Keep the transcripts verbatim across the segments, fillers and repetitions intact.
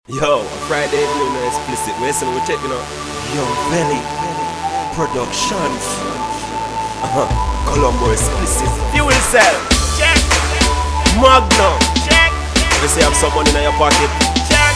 Yo, Friday evening, no explicit. Wait, so we check, you know. Young Belly Productions. Uh huh. Colombo explicit. Fuel cell. Check. Magnum. Check. You say you have some money in your pocket. Check.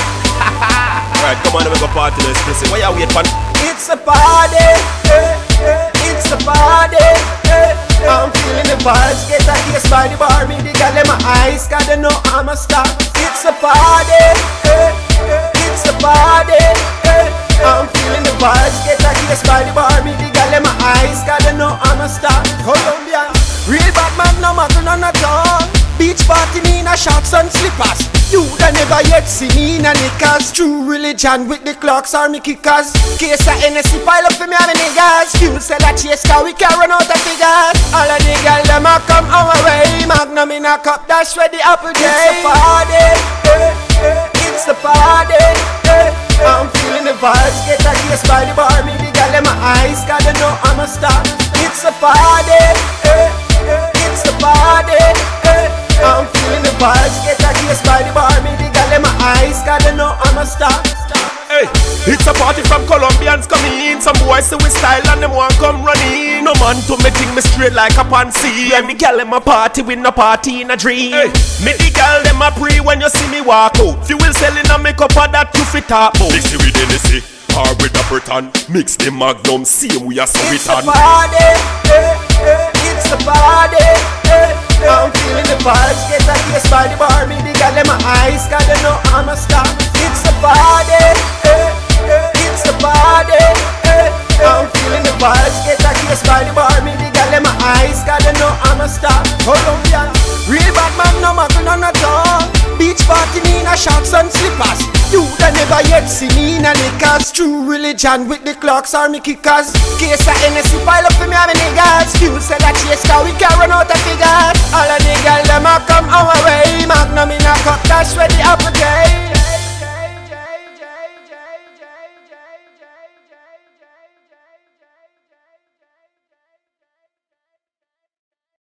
Alright, come on, we go party no explicit. Why you wait for? It's a party. Eh, eh, it's a party. Eh, eh. I'm feeling the vibes. Get a kiss by the bar. Me the girl in my eyes. Gotta know I'm a star. It's a party. Eh, eh, it's a party. Eh, I'm feeling the vibes. Get a kiss by the bar. Me the girl in my eyes. Gotta know I'm a star. Colombia. Real bad man, no muggle none at all. Beach party me in a shorts and slippers. You da never yet see me in a knickers. True religion with the clocks are me kickers. Case of N S C pile up for me and me niggas. Fuel cell a chase car we can run out of figures. All of the girl them a come our way. Magnum in a cup dash ready apple day. It's a party, eh, eh, it's a party, eh, I'm feeling the vibes. Get a kiss by the bar. Me the girl in my eyes. Gotta know I'm a star. It's a party, eh, eh, it's a party, eh, I'm feeling the vibes. Get a kiss by the bar. Me the girl in my eyes. Gotta know I'm a star. Hey, it's a party from Colombians coming in. Some boys say we style and them want come running. No man to me think me straight like a pansy. Yeah, me girl in my party with no party in a dream. Hey, me the girl them a pre when you see me walk out. Fuel selling a makeup or that you fit talk about. Mix it with Hennessy or with a Britain. Mix the Magnum, same we are so It's return. a party, eh, eh, it's a party, eh, I'm feeling the vibes. Get a kiss by the bar. Me the girl in my eyes. Gotta know I'm a star. It's a party, eh, eh, it's a party, eh, I'm feeling the vibes. Get a kiss by the bar. Me the girl in my eyes. Gotta know I'm a star. Colombia. Real bad man, no muggle none at all. Beach party me in a shorts and slippers. You da never yet see me in a knickers. True religion with the clocks are me kickers. Case of N S C pile up for me and me niggas. Fuel cell a chase car we can run out of figures. All of the girl them a come our